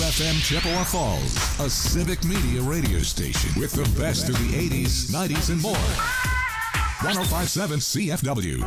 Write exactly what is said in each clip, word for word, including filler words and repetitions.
F M Chippewa Falls, a civic media radio station with the best of the eighties, nineties, and more. one oh five point seven C F W.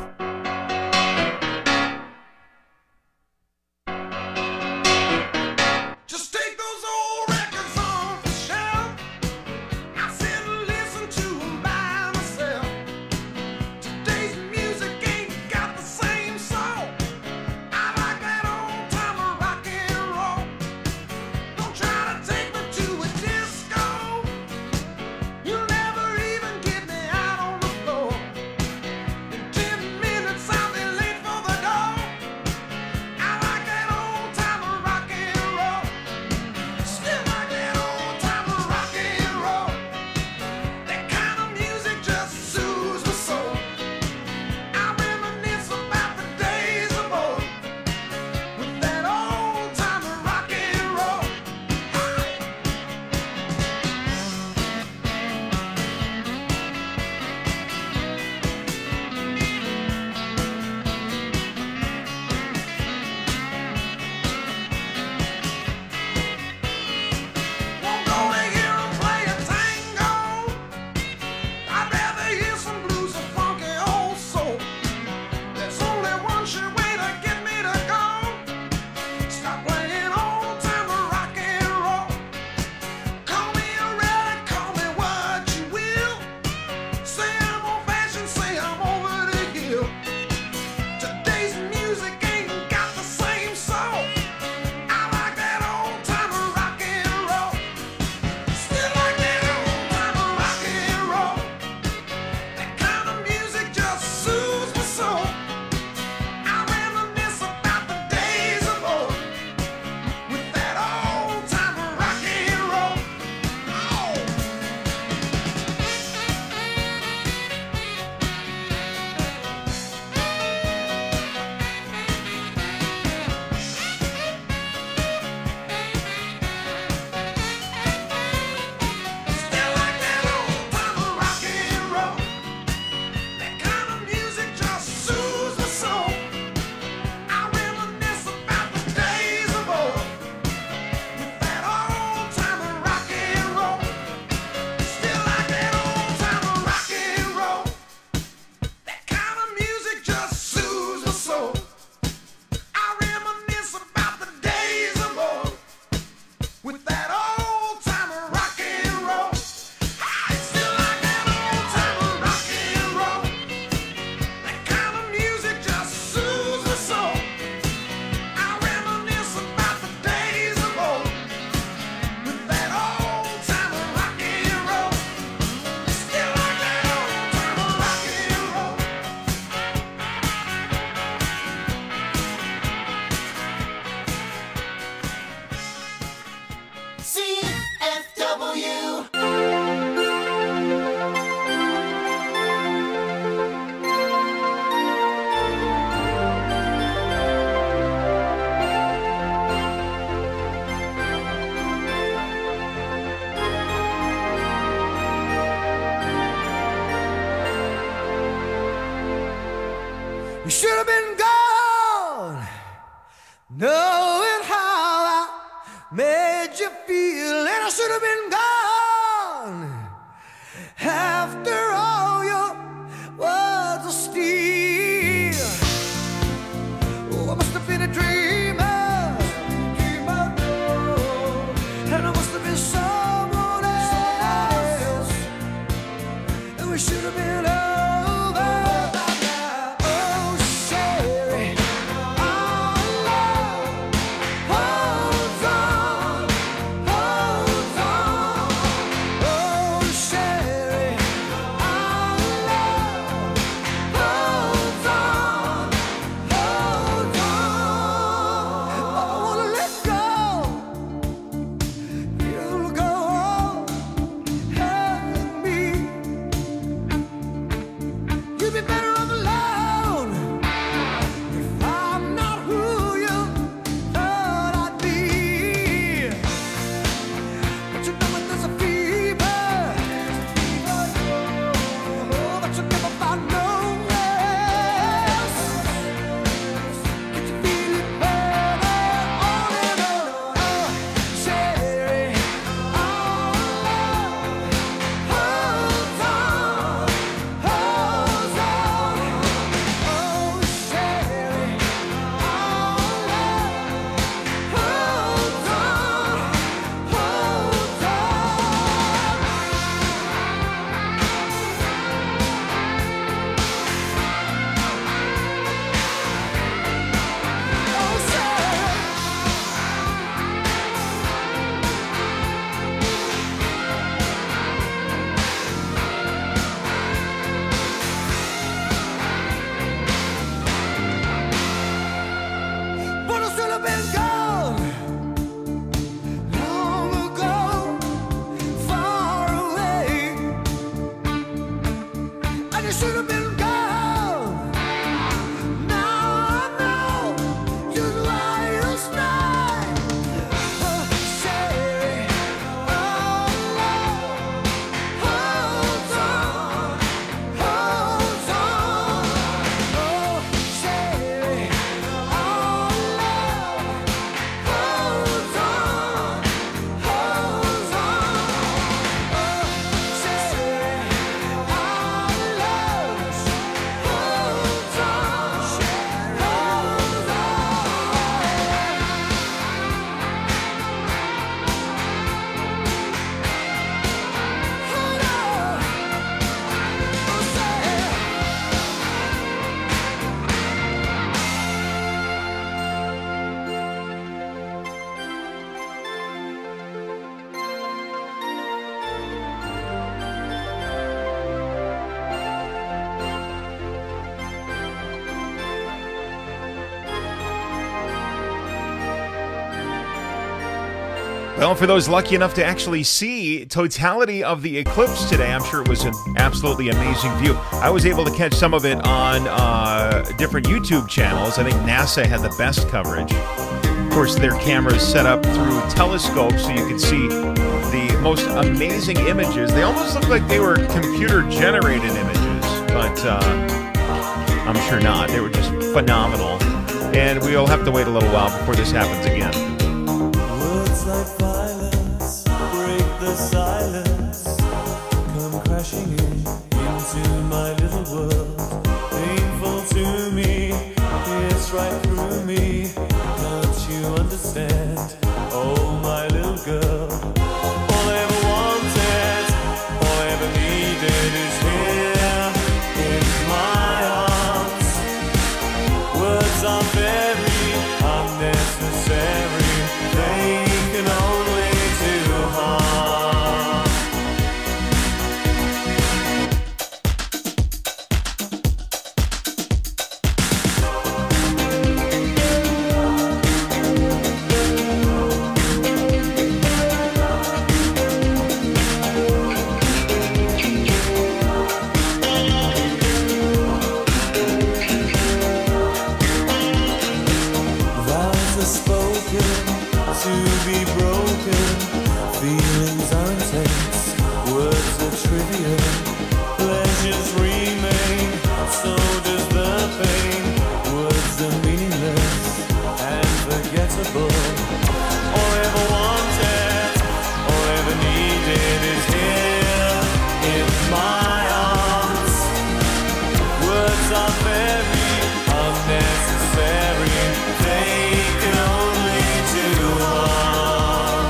Hold on, hold on. Well, for those lucky enough to actually see totality of the eclipse today, I'm sure it was an absolutely amazing view. I was able to catch some of it on uh, different YouTube channels. I think NASA had the best coverage. Of course, their cameras set up through telescopes so you could see the most amazing images. They almost look like they were computer-generated images, but uh, I'm sure not. They were just phenomenal. And we'll have to wait a little while before this happens again. Words like violence break the silence, come crashing in into my little world. Painful to me, it's right through me. Don't you understand? Oh, my little girl. All I ever wanted, all I ever needed is here in my arms. Words are very unnecessary. They can only do harm. Vows are spoken to be broken. Feelings are intense, words are trivial. Pleasures remain, so does the pain. Words are meaningless and forgettable. All I ever wanted, all I ever needed is here in my arms. Words are very unnecessary. They can only do harm.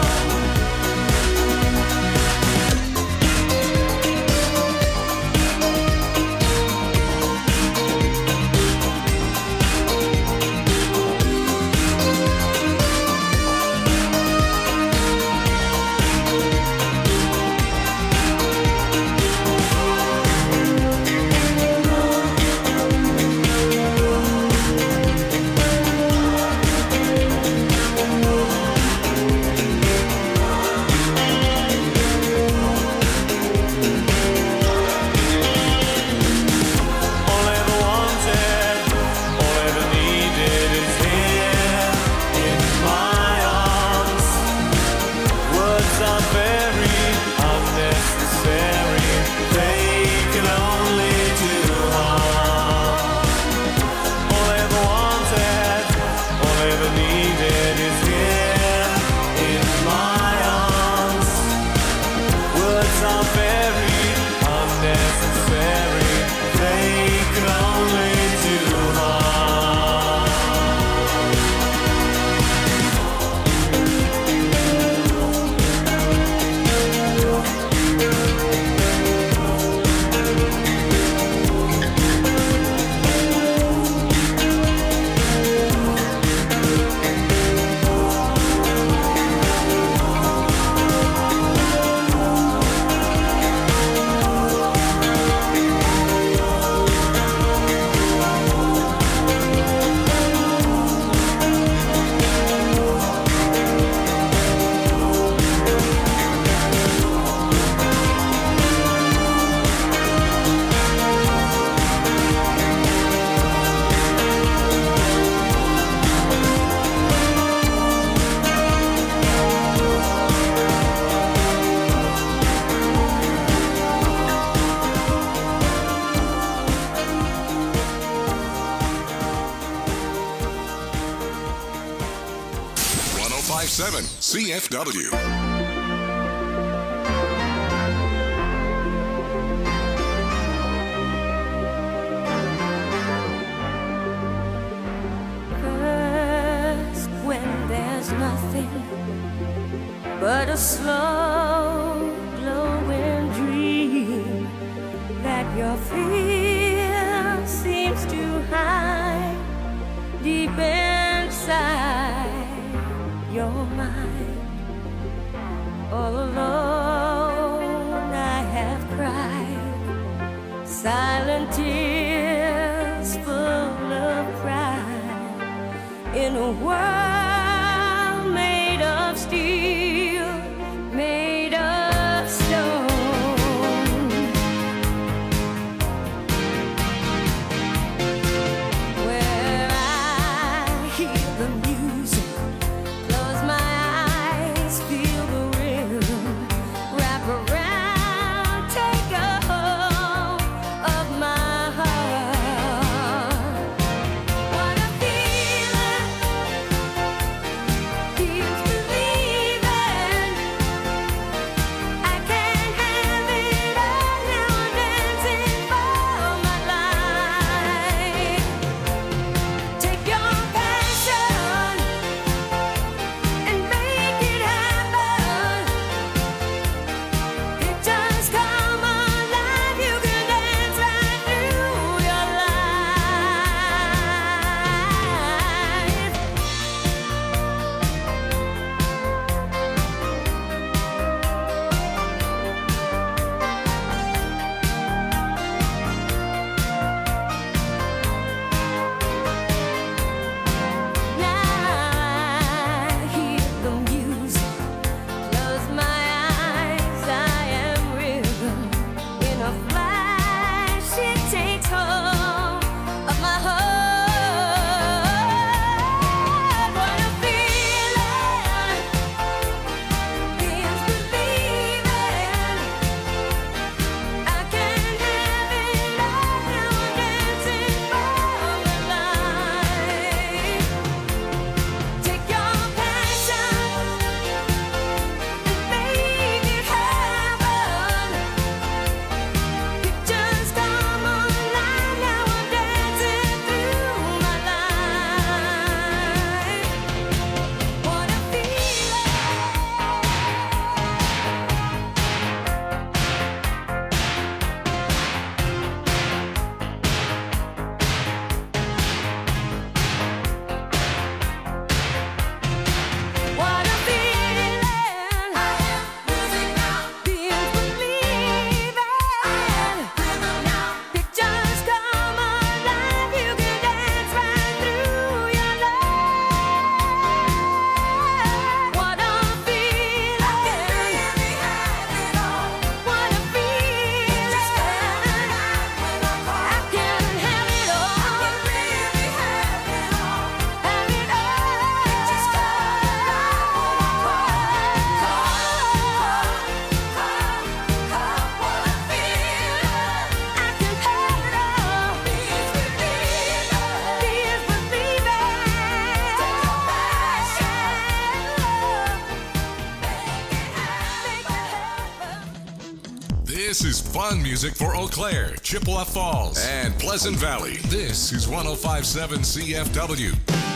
All I ever wanted, all I ever needed is here in my arms. Words are very unnecessary. They can only do harm. All I ever wanted, all I ever needed is here in my arms. Words are very unnecessary. They can only do harm. one oh five point seven C F W. First, when there's nothing but a slow glowing dream that your fear seems to hide deep inside your mind. All alone I have cried silent tears full of pride in a world made of steel. This is fun music for Eau Claire, Chippewa Falls, and Pleasant Valley. This is one oh five point seven C F W.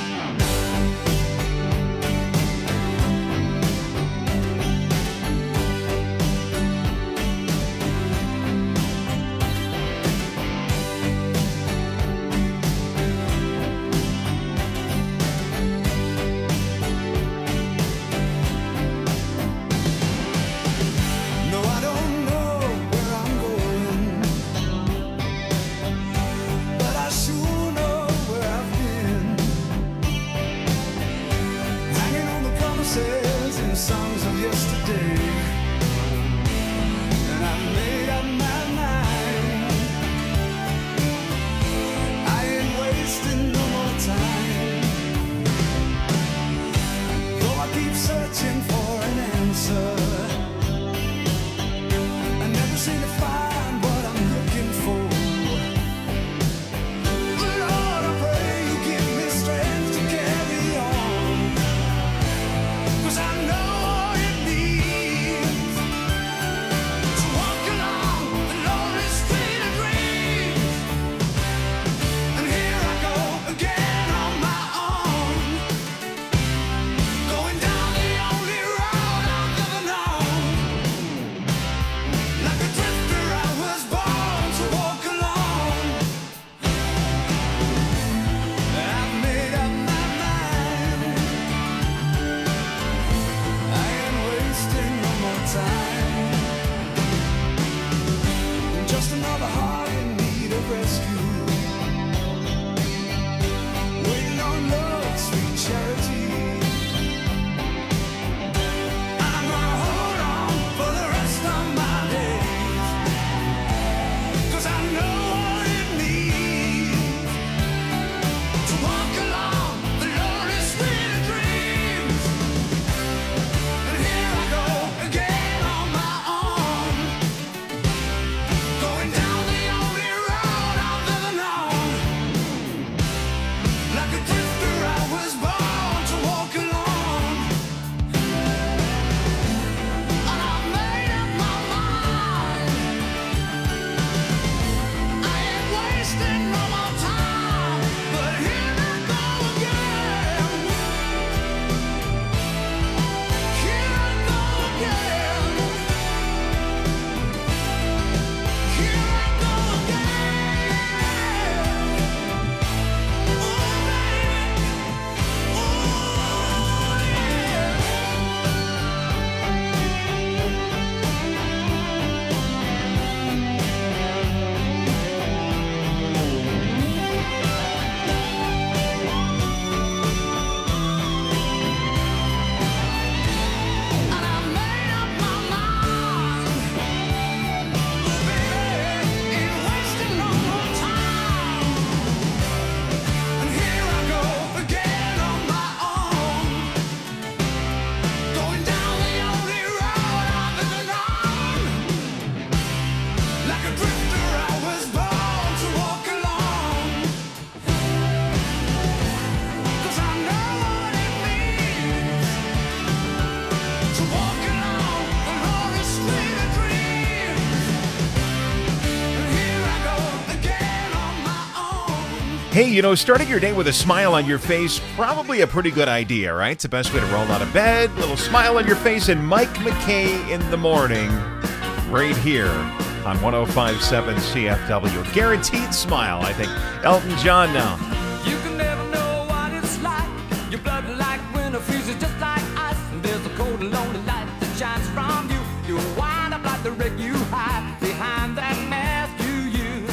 Hey, you know, starting your day with a smile on your face, probably a pretty good idea, right? It's the best way to roll out of bed, little smile on your face, and Mike McKay in the morning, right here on one oh five point seven C F W. Guaranteed smile, I think. Elton John now. You can never know what it's like. Your blood like winter freezes just like ice. And there's a cold and lonely light that shines from you. You wind up like the wreck you hide behind that mask you use.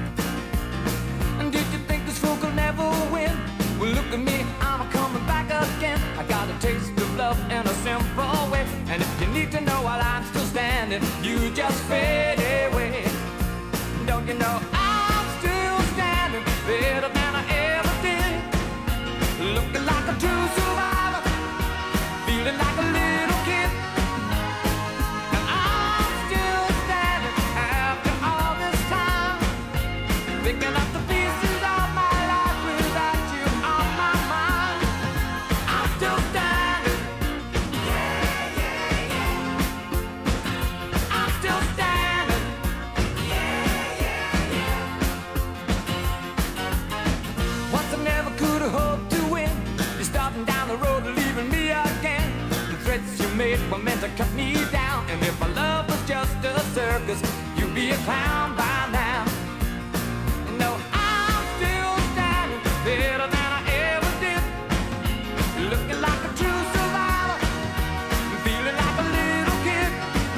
And did you think this fool could never win? Well, look at me, I'm coming back again. I got a taste of love in a simple way. And if you need to know while I'm still standing, you just fade away. Don't you know I'm still standing better than I ever did, looking like a true survivor, feeling like a little kid, and I'm still heading down the road, leaving me again. The threats you made were meant to cut me down. And if my love was just a circus, you'd be a clown by now. No, I'm still standing better than I ever did, looking like a true survivor, feeling like a little kid.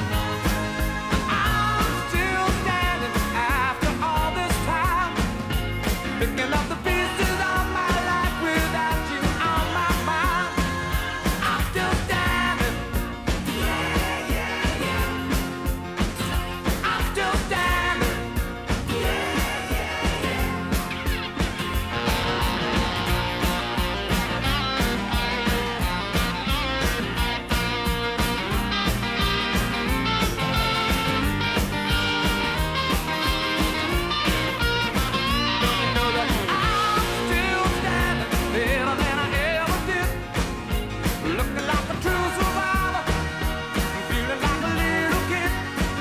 I'm still standing after all this time, picking up the pieces of my life without you on my mind. I'm still standing. Yeah, yeah, yeah. I'm still standing. Yeah, yeah, yeah. Know that I'm still standing better than I ever did, looking like a true survivor, feeling like a little kid.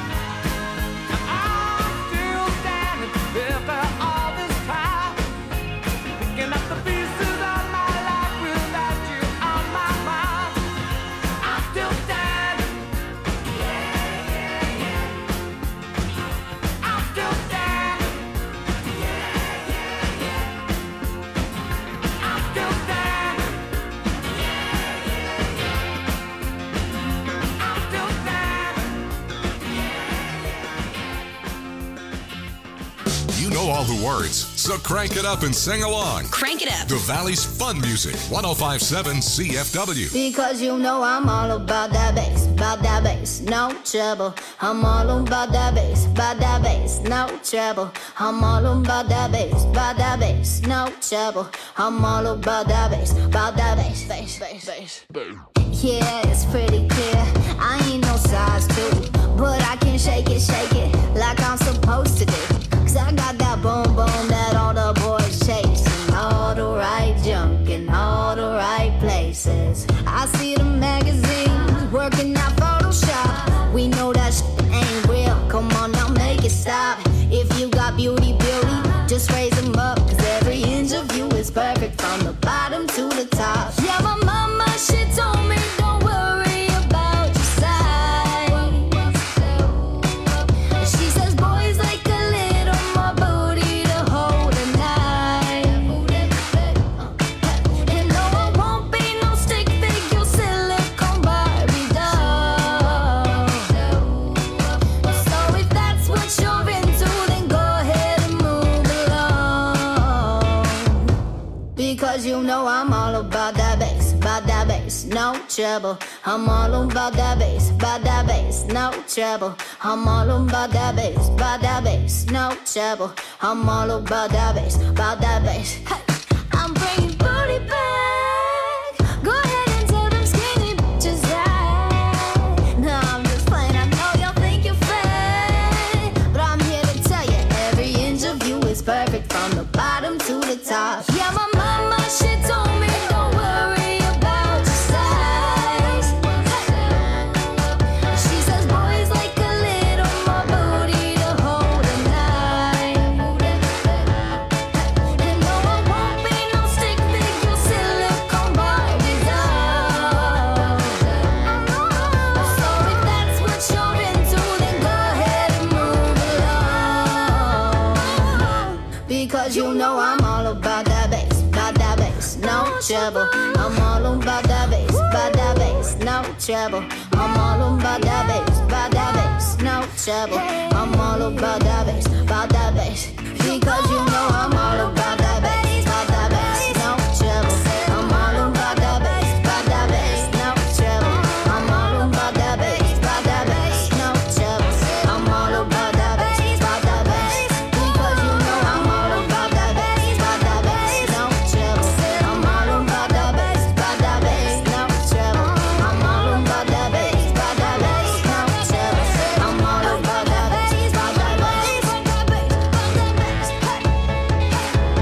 I'm still standing after all this time, picking up the pieces of my life without you on my mind. I'm still standing. Yeah, yeah, yeah. I'm still standing. Yeah, yeah, yeah. I'm still standing. Yeah, yeah, yeah. I'm still standing. You know all the words, so crank it up and sing along. Crank it up. The Valley's fun music, one oh five point seven C F W. Because you know I'm all about that bass, about that bass, no trouble. I'm all about that bass, about that bass, no trouble. I'm all about that bass, about that bass, no trouble. I'm all about that bass, about that bass, bass, bass, bass. Yeah, it's pretty clear. I ain't no size two, but I can shake it, shake it like I'm supposed to do. Cause I got that boom boom that all the boys chase, and all the right junk in all the right places. I see the magazines working out Photoshop. We know that shit ain't real. Come on now, make it stop. If you got beauty, beauty, just raise them up. Cause every inch of you is perfect from the bottom to the top. Yeah, my mama, she told me don't worry about your size. She says boys like a little more booty to hold at night. And no, I won't be no stick figure silicone Barbie doll. So if that's what you're into, then go ahead and move along. Because you know I'm all about that bass, about that bass, no trouble. I'm all about that bass, about that bass, no trouble. I'm all about that bass, about that bass, no trouble. I'm all about that bass, about that bass. Hey, I'm bringing booty back. Go ahead and tell them skinny bitches that. No, I'm just playing. I know y'all think you're fake, but I'm here to tell you every inch of you is perfect from the bottom to the top. Yeah, my mama, she told me don't worry about your size. She says boys like a little more booty to hold at night. And no, I won't be no stick figure silicone Barbie doll. So if that's what you're into, then go ahead and move along. Because you know I'm all about that bass, about that bass, no trouble. I'm all about that bass, about that bass, no trouble. I'm all about that bass, about that bass, no trouble. I'm all about that bass, about that bass. Because you know I'm all about that bass, about that bass, no trouble. I'm all about that bass, about that bass, no trouble. I'm all about that bass, about that bass, no trouble. I'm all about that bass, about that bass. Because you know I'm all about that bass, about that bass, no trouble. I'm all about that bass, about that bass, no trouble. I'm all about that bass, about that bass, no trouble. I'm all about that bass, about that bass, about that bass, about that bass.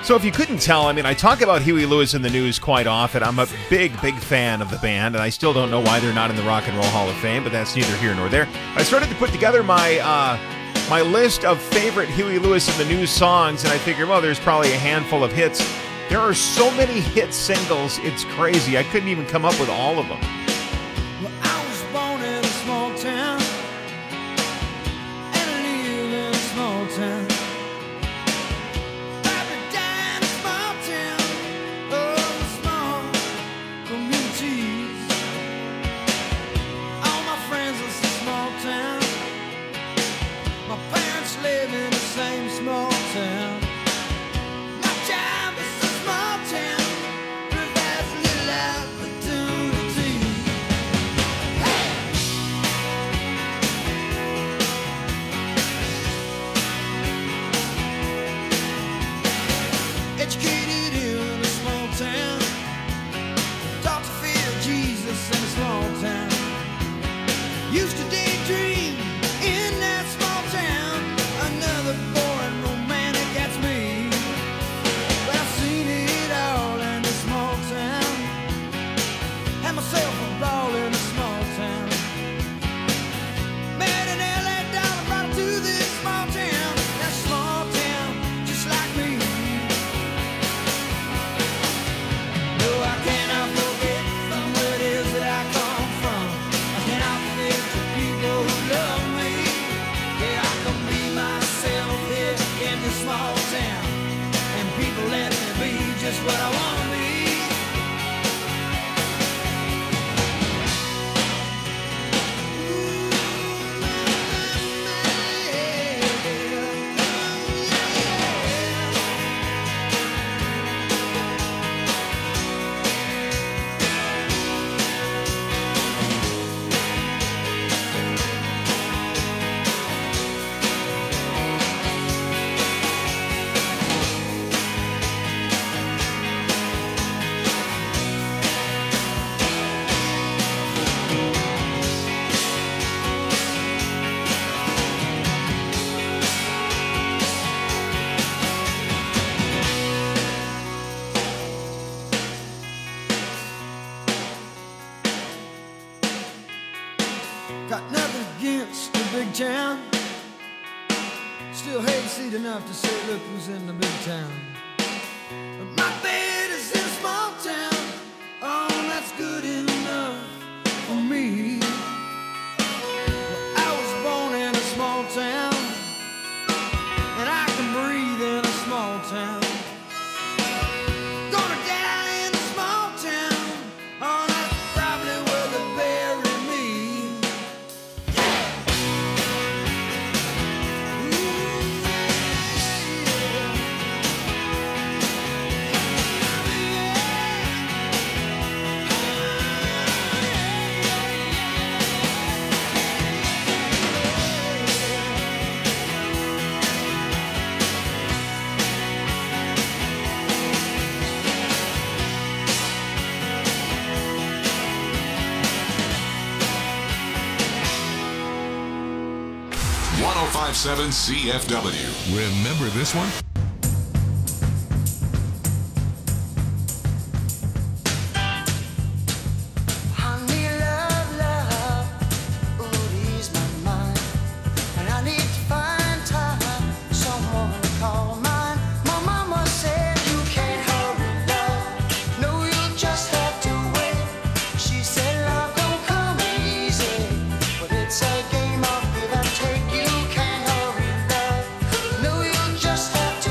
So if you couldn't tell, I mean, I talk about Huey Lewis in the news quite often. I'm a big, big fan of the band, and I still don't know why they're not in the Rock and Roll Hall of Fame, but that's neither here nor there. I started to put together my uh, my list of favorite Huey Lewis in the news songs, and I figured, well, there's probably a handful of hits. There are so many hit singles, it's crazy. I couldn't even come up with all of them. Well, I was born in a small town, and I live in a small town. Got nothing against the big town. Still hate to see it enough to say, look who's in the big town. But my bed is in a small town. Oh, that's good enough for me. Well, I was born in a small town, and I can breathe in a small town. Gonna die in a small town. Oh, that's probably where they bury me. one oh five point seven C F W. Remember this one? Honey, love, love, ooh, ease my mind. And I need to find time, someone to call mine. My mama said you can't hurry, love. No, you'll just have to wait. She said love don't come easy, but it's a game of give and take. You can't hurry, love. No, you'll just have to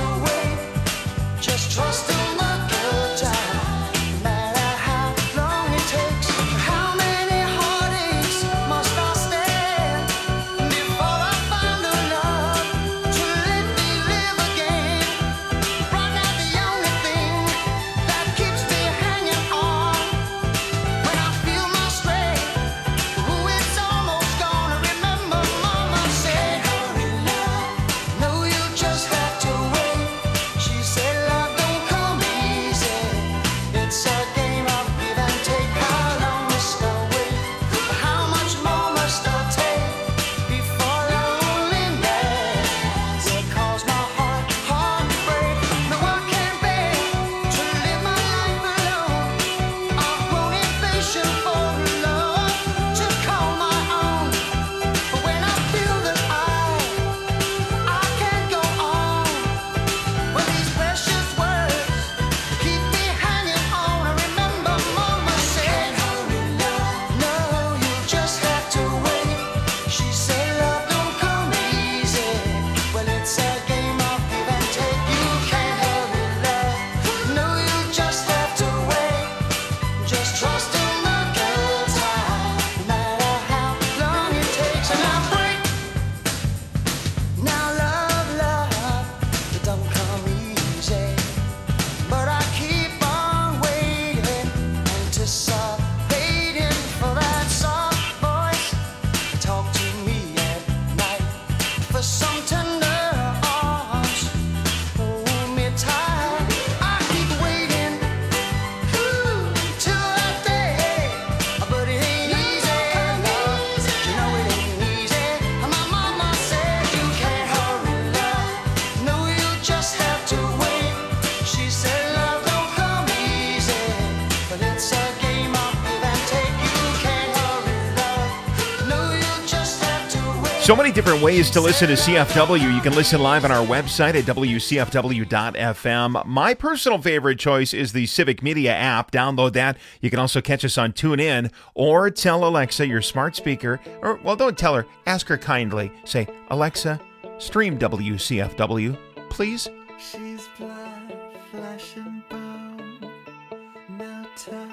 So many different ways to listen to C F W. You can listen live on our website at W C F W dot F M. My personal favorite choice is the Civic Media app. Download that. You can also catch us on TuneIn or tell Alexa, your smart speaker, or, well, don't tell her. Ask her kindly. Say, Alexa, stream W C F W, please. She's blood, flesh and bone, no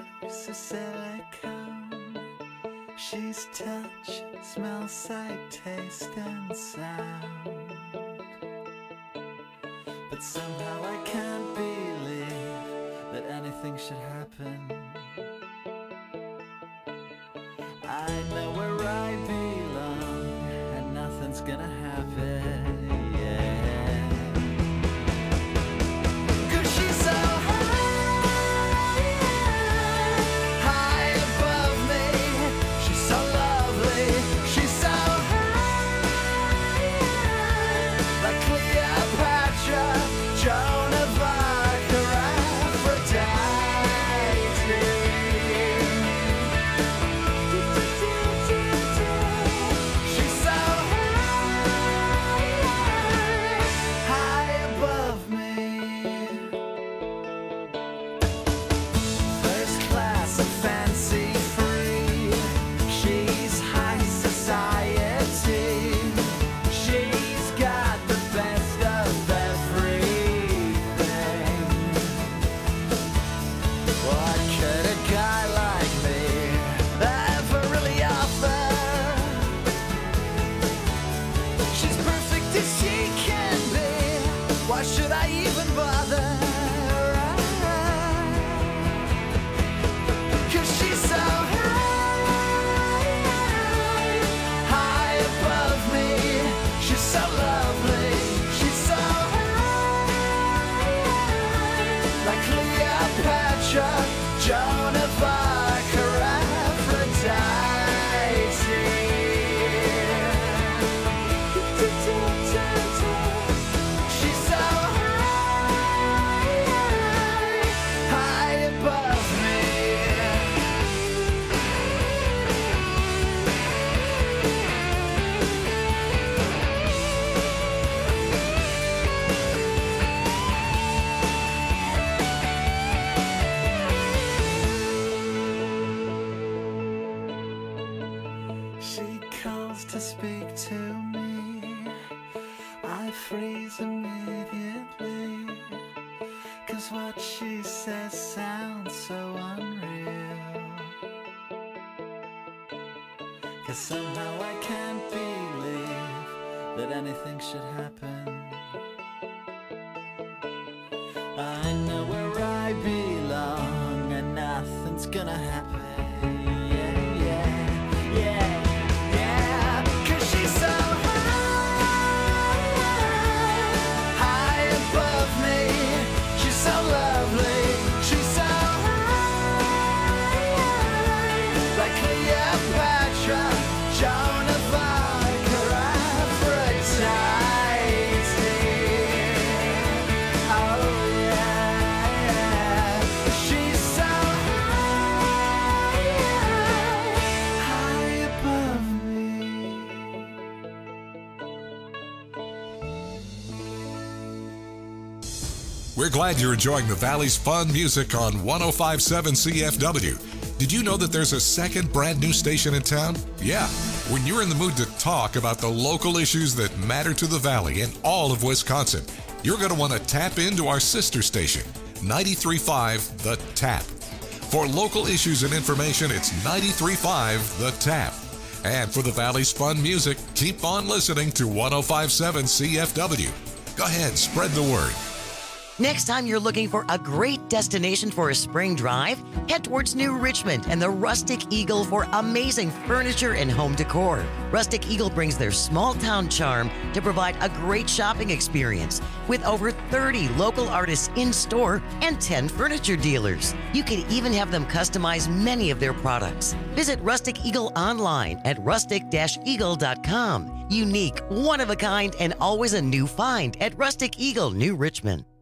toxicity. She's touch, smell, sight, taste, and sound. But somehow I can't believe that anything should happen. I know where I belong, and nothing's gonna happen, yeah. 'Cause she's so somehow I can't believe that anything should happen. I know where I belong and nothing's gonna happen. Yeah, yeah, yeah, yeah. 'Cause she's so high, high above me. She's so lovely. She's so high, like Cleopatra. Joan of Arc or Aphrodite. Oh yeah, she's so high, high above me. We're glad you're enjoying the Valley's fun music on one oh five point seven C F W. Did you know that there's a second brand new station in town? Yeah. When you're in the mood to talk about the local issues that matter to the Valley and all of Wisconsin, you're going to want to tap into our sister station, ninety-three point five The Tap. For local issues and information, it's ninety-three point five The Tap. And for the Valley's fun music, keep on listening to one oh five point seven C F W. Go ahead, spread the word. Next time you're looking for a great destination for a spring drive, head towards New Richmond and the Rustic Eagle for amazing furniture and home decor. Rustic Eagle brings their small town charm to provide a great shopping experience with over thirty local artists in store and ten furniture dealers. You can even have them customize many of their products. Visit Rustic Eagle online at rustic dash eagle dot com. Unique, one of a kind, and always a new find at Rustic Eagle, New Richmond.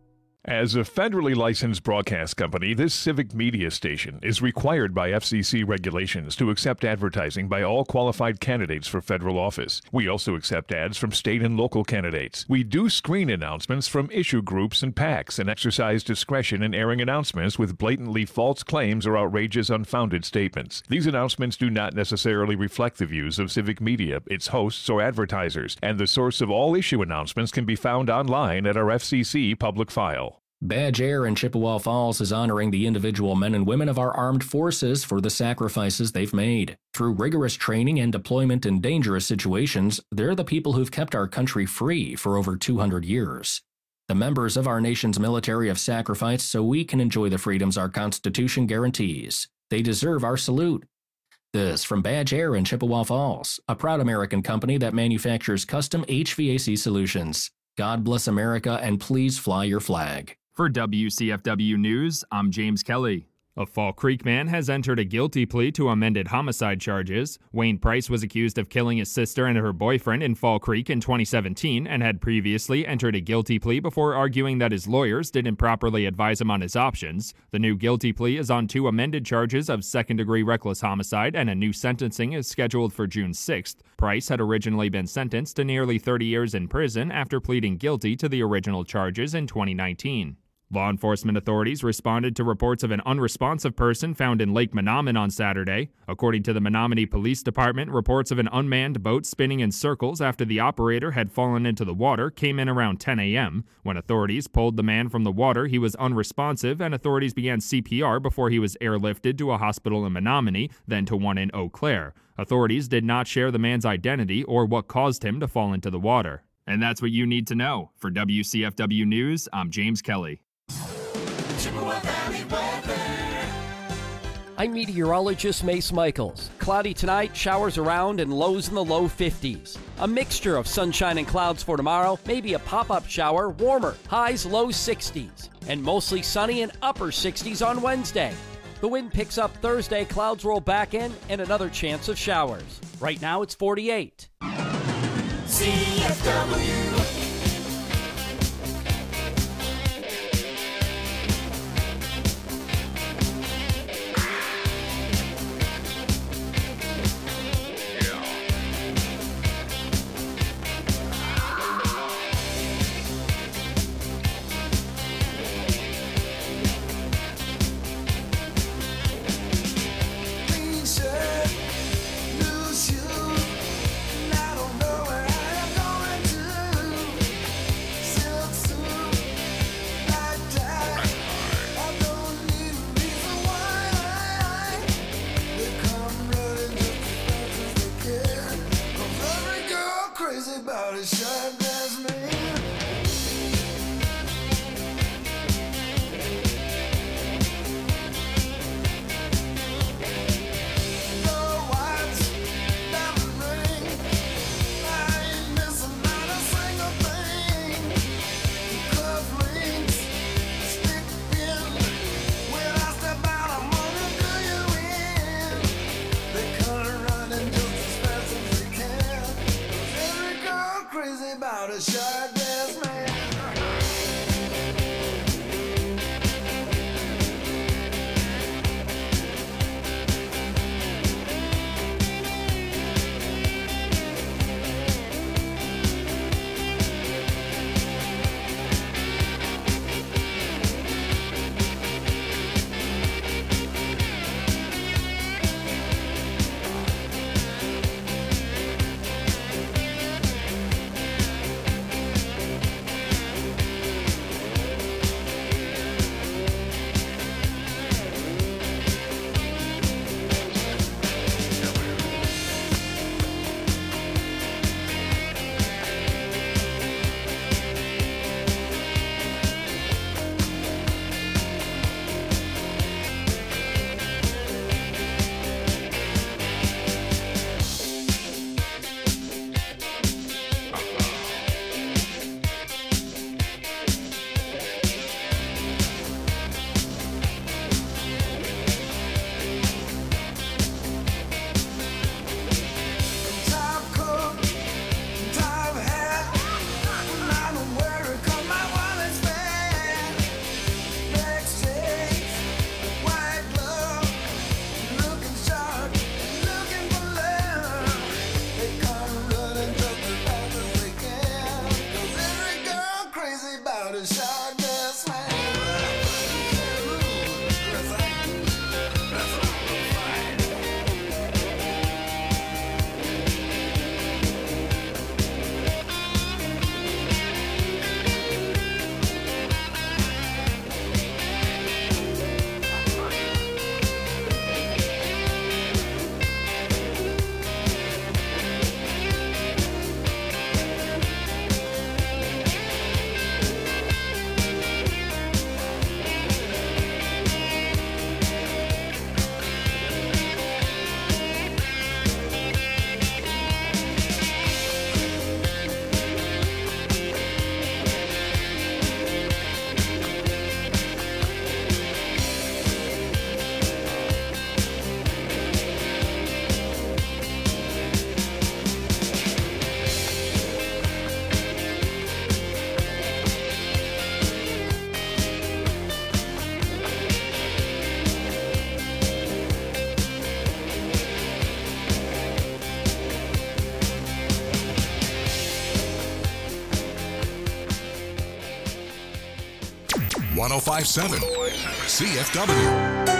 As a federally licensed broadcast company, this civic media station is required by F C C regulations to accept advertising by all qualified candidates for federal office. We also accept ads from state and local candidates. We do screen announcements from issue groups and PACs and exercise discretion in airing announcements with blatantly false claims or outrageous, unfounded statements. These announcements do not necessarily reflect the views of civic media, its hosts, or advertisers, and the source of all issue announcements can be found online at our F C C public file. Badge Air in Chippewa Falls is honoring the individual men and women of our armed forces for the sacrifices they've made. Through rigorous training and deployment in dangerous situations, they're the people who've kept our country free for over two hundred years. The members of our nation's military have sacrificed so we can enjoy the freedoms our Constitution guarantees. They deserve our salute. This from Badge Air in Chippewa Falls, a proud American company that manufactures custom H V A C solutions. God bless America, and please fly your flag. For W C F W News, I'm James Kelly. A Fall Creek man has entered a guilty plea to amended homicide charges. Wayne Price was accused of killing his sister and her boyfriend in Fall Creek in twenty seventeen and had previously entered a guilty plea before arguing that his lawyers didn't properly advise him on his options. The new guilty plea is on two amended charges of second-degree reckless homicide, and a new sentencing is scheduled for June sixth. Price had originally been sentenced to nearly thirty years in prison after pleading guilty to the original charges in twenty nineteen. Law enforcement authorities responded to reports of an unresponsive person found in Lake Menominee on Saturday. According to the Menominee Police Department, reports of an unmanned boat spinning in circles after the operator had fallen into the water came in around ten a.m. When authorities pulled the man from the water, he was unresponsive, and authorities began C P R before he was airlifted to a hospital in Menominee, then to one in Eau Claire. Authorities did not share the man's identity or what caused him to fall into the water. And that's what you need to know. For W C F W News, I'm James Kelly. I'm meteorologist Mace Michaels. Cloudy tonight, showers around, and lows in the low fifties. A mixture of sunshine and clouds for tomorrow, maybe a pop-up shower, warmer, highs low sixties. And mostly sunny and upper sixties on Wednesday. The wind picks up Thursday, clouds roll back in, and another chance of showers. Right now it's forty-eight. C F W. Lose you, and I don't know where I'm going to. one oh five point seven C F W.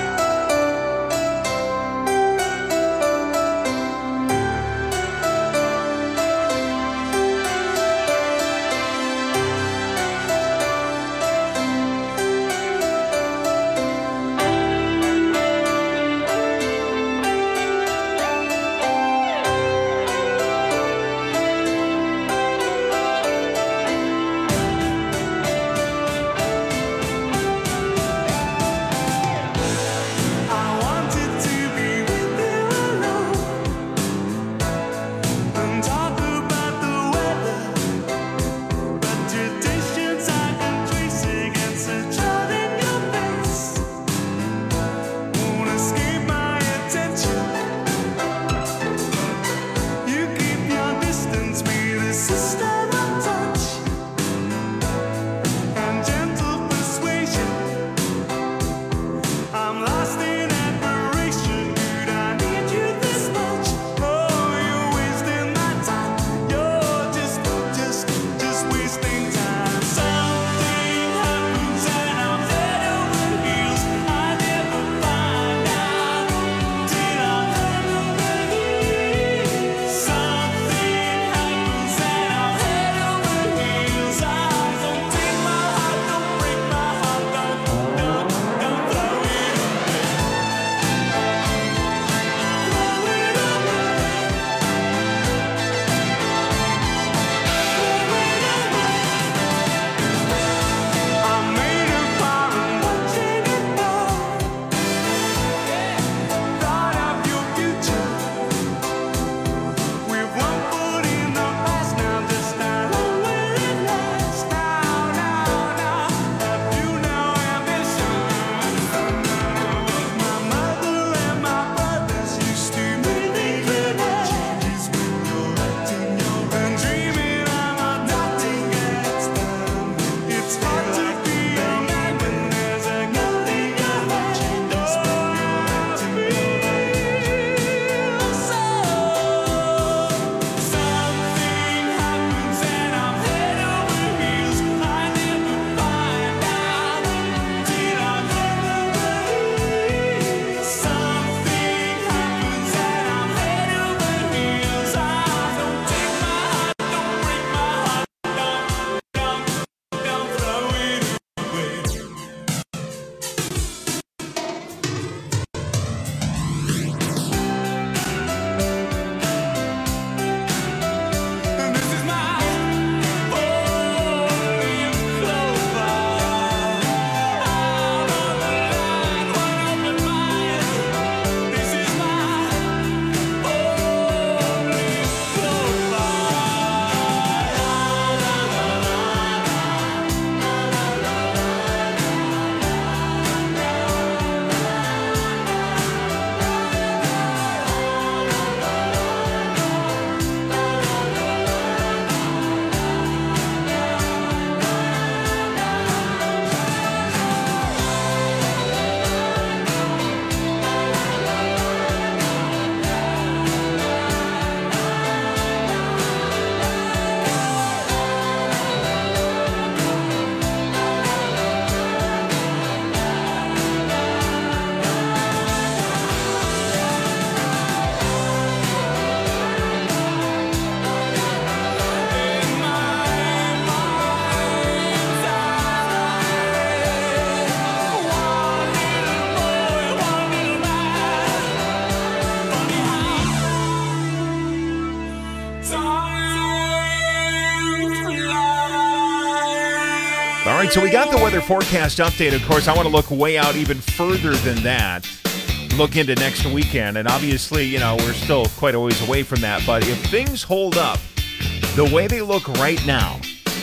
All right, so we got the weather forecast update. Of course, I want to look way out even further than that. Look into next weekend. And obviously, you know, we're still quite a ways away from that. But if things hold up the way they look right now,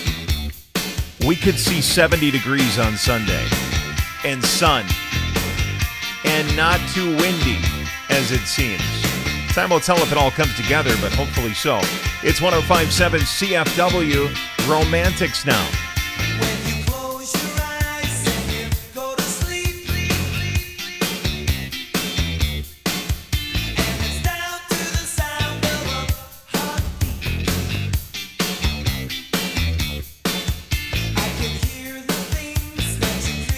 we could see seventy degrees on Sunday and sun and not too windy, as it seems. Time will tell if it all comes together, but hopefully so. It's one oh five point seven C F W, Romantics now. I can hear the things that you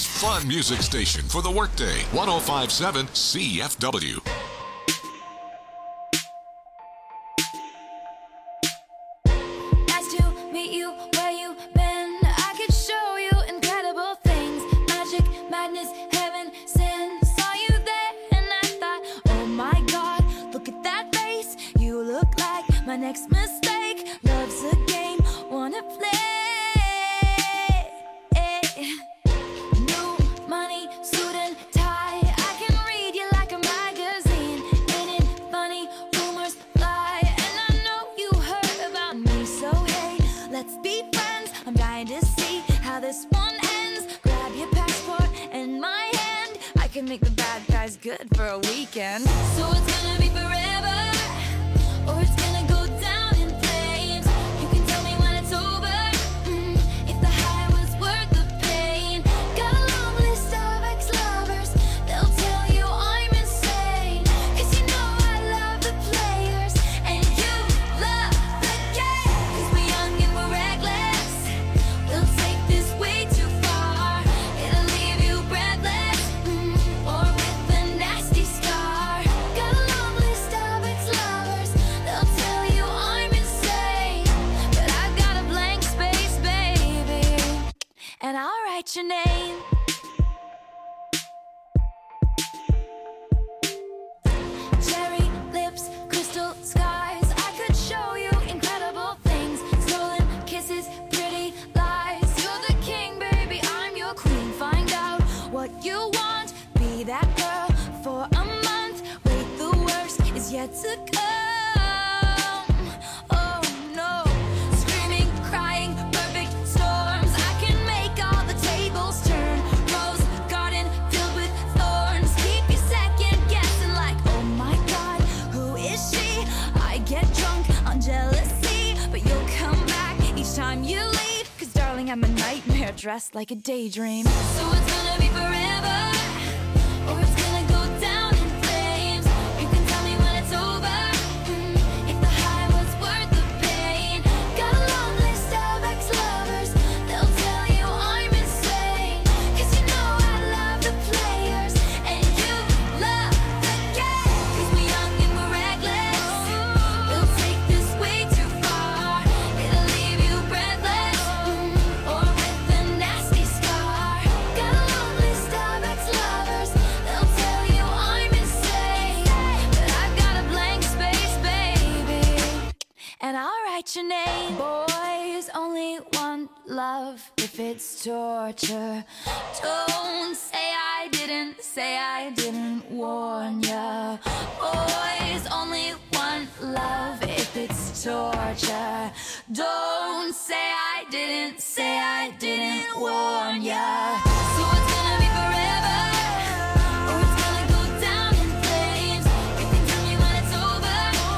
Valley's fun music station for the workday. one oh five point seven C F W. Nice to meet you where you been. I could show you incredible things. Magic, madness, heaven, sin. Saw you there and I thought, oh my God, look at that face. You look like my next mistake. Love's a game, wanna play. New money, suit and tie. I can read you like a magazine. Ain't it funny? Rumors fly, and I know you heard about me. So hey, let's be friends. I'm dying to see how this one ends. Grab your passport and my hand. I can make the bad guys good for a weekend. So it's gonna be forever, or it's gonna go down in flames. You can tell me when it's over, mm, if the high was worth the pain. Got a long list of ex-lovers, they'll tell you I'm insane. Cause you know I love the players, and you love the game. Cause we're young and we're reckless, we'll take this way too far. It'll leave you breathless, mm, or with a nasty scar. Got a long list of ex-lovers, they'll tell you I'm insane. But I've got a blank space, baby, and I'll write your name. Cherry lips, crystal skies. I could show you incredible things. Stolen kisses, pretty lies. You're the king, baby, I'm your queen. Find out what you want, be that girl for a month. Wait, the worst is yet to come. Oh no, screaming, crying, perfect storms. I can make all the tables turn. Rose garden filled with thorns. Keep you second guessing like, oh my God, who is she? I get drunk on jealousy, but you'll come back each time you leave. Cause darling, I'm a nightmare dressed like a daydream. So it's gonna be forever, or it's gonna go down in flames. You can tell me when it's over, mm, if the high was worth the pain. Got a long list of ex-lovers, they'll tell you I'm insane. Cause you know I love the players, and you love the game. Cause we're young and we're reckless, we'll take this way too far. It'll leave you breathless, mm, or with a nasty scar. Got a long list of ex-lovers, they'll tell you I'm insane. But I've got a blank space, baby, and I'll write your name. Boys only want love if it's torture. Don't say I didn't, say I didn't warn ya. Boys only want love if it's torture. Don't say I didn't, say I didn't warn ya. So it's gonna be forever, or it's gonna go down in flames. You can tell me when it's over,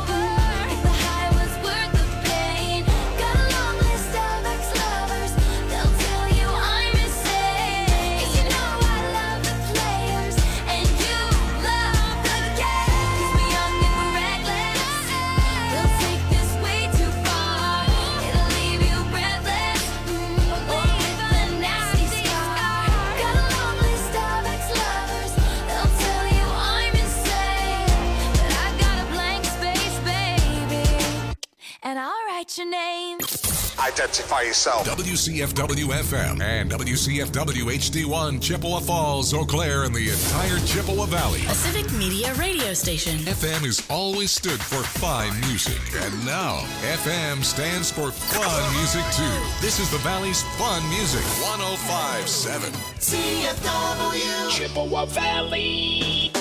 mm, if the high was worth the pain. Got a long list of ex-lovers, they'll tell you I'm insane. Cause you know I love the players, and you love the game. Cause we're young and we're reckless, we'll take this way too far. It'll leave you breathless, mm, or with a nasty scar. Got a long list of ex-lovers, they'll tell you I'm insane. But I've got a blank space, baby, and I'll write your name. Identify yourself. W C F W F M and W C F W H D one, Chippewa Falls, Eau Claire, and the entire Chippewa Valley. A Civic Media radio station. F M has always stood for fine music, and now F M stands for fun music too. This is the Valley's fun music, one oh five point seven C F W Chippewa Valley.